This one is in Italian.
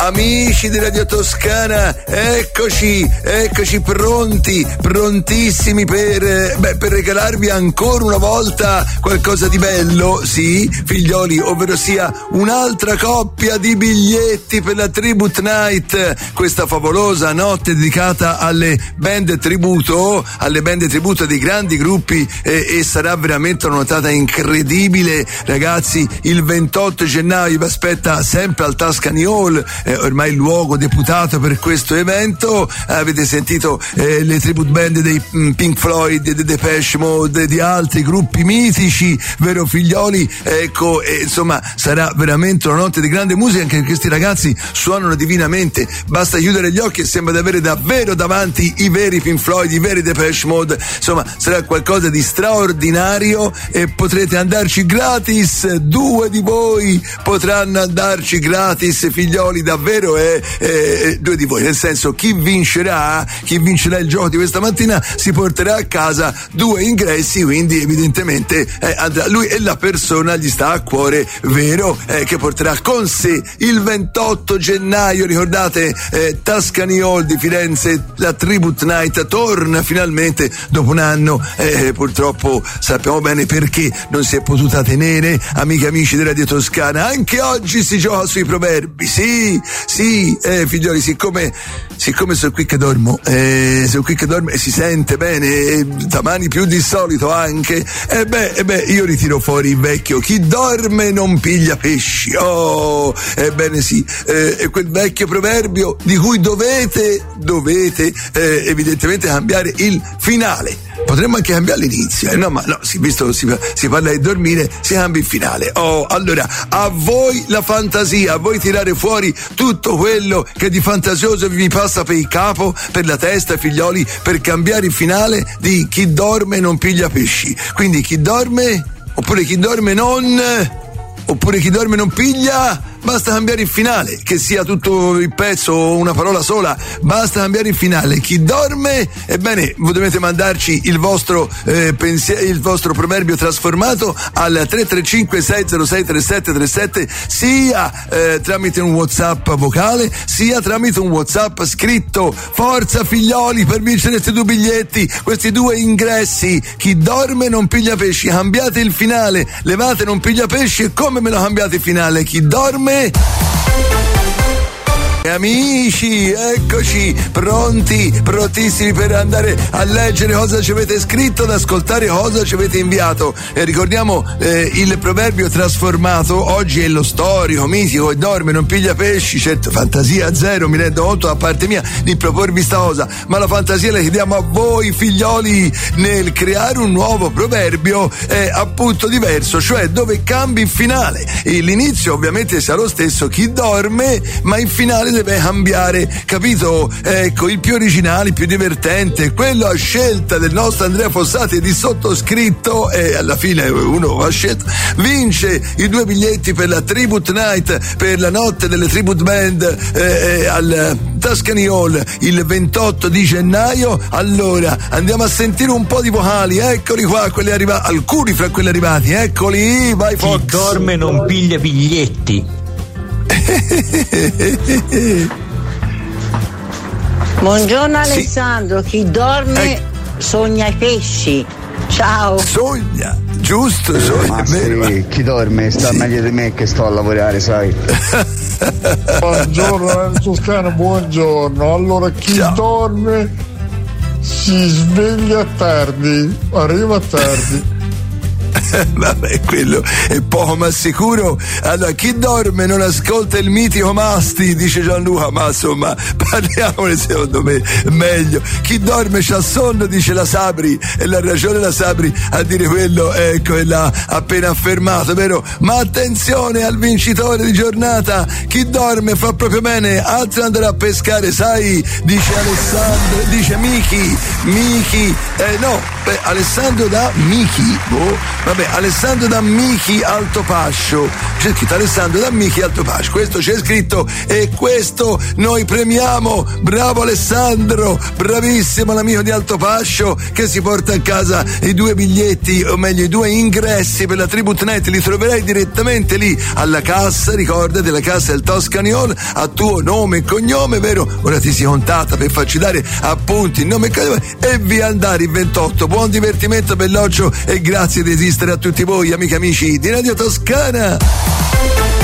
Amici di Radio Toscana, eccoci prontissimi per regalarvi ancora una volta qualcosa di bello, sì, figlioli, ovvero sia un'altra coppia di biglietti per la Tribute Night, questa favolosa notte dedicata alle band tributo dei grandi gruppi, e sarà veramente una notata incredibile, ragazzi. Il 28 gennaio vi aspetta sempre al Tuscany Hall, ormai il luogo deputato per questo evento. Avete sentito le tribute band dei Pink Floyd, dei Depeche Mode, di altri gruppi mitici, vero figlioli? Ecco, insomma, sarà veramente una notte di grande musica, anche questi ragazzi suonano divinamente, basta chiudere gli occhi e sembra di avere davvero davanti i veri Pink Floyd, i veri Depeche Mode. Insomma, sarà qualcosa di straordinario e potrete andarci gratis. 2 di voi potranno andarci gratis, figlioli, davvero 2 di voi, nel senso, chi vincerà il gioco di questa mattina si porterà a casa 2 ingressi, quindi evidentemente andrà lui e la persona gli sta a cuore, vero, che porterà con sé il 28 gennaio, ricordate, Tuscany Hall di Firenze, la Tribute Night torna finalmente dopo un anno, purtroppo sappiamo bene perché non si è potuta tenere. Amiche e amici di Radio Toscana, anche oggi si gioca sui proverbi, sì, figlioli, siccome sono qui che dormo e si sente bene, stamani più di solito anche, io ritiro fuori il vecchio chi dorme non piglia pesci. Ebbene sì, è quel vecchio proverbio di cui dovete evidentemente cambiare il finale. Potremmo anche cambiare l'inizio, visto si parla di dormire, si cambia il finale. Allora, a voi la fantasia, a voi tirare fuori tutto quello che di fantasioso vi passa per il capo, per la testa, figlioli, per cambiare il finale di chi dorme non piglia pesci. Quindi chi dorme, oppure chi dorme non piglia. Basta cambiare il finale, che sia tutto il pezzo o una parola sola, basta cambiare il finale. Chi dorme, ebbene, voi dovete mandarci il vostro il vostro proverbio trasformato al 335 606 3737, sia tramite un WhatsApp vocale, sia tramite un WhatsApp scritto. Forza figlioli, per vincere questi 2 biglietti, questi 2 ingressi. Chi dorme non piglia pesci. Cambiate il finale, levate non piglia pesci. E come me lo cambiate il finale? Chi dorme. Amici, eccoci prontissimi per andare a leggere cosa ci avete scritto, ad ascoltare cosa ci avete inviato. Ricordiamo il proverbio trasformato oggi è lo storico, mitico, e dorme non piglia pesci. Certo, fantasia zero, mi rendo conto da parte mia di proporvi sta cosa, ma la fantasia la chiediamo a voi figlioli nel creare un nuovo proverbio appunto diverso, cioè dove cambi il finale. L'inizio ovviamente sarà lo stesso, chi dorme, ma il finale deve cambiare, capito? Ecco, il più originale, il più divertente, quello a scelta del nostro Andrea Fossati e di sottoscritto, e alla fine uno a scelta vince i 2 biglietti per la Tribute Night, per la notte delle Tribute Band al Tuscany Hall il 28 di gennaio. Allora andiamo a sentire un po' di vocali, eccoli qua, alcuni fra quelli arrivati, eccoli, vai Fox. Chi dorme non piglia biglietti. Buongiorno Alessandro, chi dorme sogna i pesci. Ciao. Sogna, giusto, sogna. Sì, chi dorme sta meglio di me che sto a lavorare, sai. Buongiorno Toscana, buongiorno. Allora, chi dorme si sveglia tardi, arriva tardi. Vabbè, quello è poco ma sicuro. Allora, chi dorme non ascolta il mitico Masti, dice Gianluca, ma insomma parliamone, secondo me meglio. Chi dorme c'ha sonno, dice la Sabri, e la ragione la Sabri a dire quello, ecco, e l'ha appena affermato, vero? Ma attenzione al vincitore di giornata, chi dorme fa proprio bene, altro andrà a pescare, sai, dice Alessandro, dice Miki, Alessandro da Miki, Vabbè, Alessandro D'Amichi Altopascio. C'è scritto Alessandro D'Amichi Altopascio. Questo c'è scritto e questo noi premiamo. Bravo Alessandro, bravissimo l'amico di Altopascio che si porta a casa i 2 biglietti, o meglio i 2 ingressi per la Tribute Night. Li troverai direttamente lì alla cassa, ricordati, la cassa del Toscani Hall, a tuo nome e cognome, vero? Ora ti sei contata per farci dare appunti, nome e cognome e via andare il 28. Buon divertimento, belloccio, e grazie di esistere a tutti voi, amiche e amici di Radio Toscana.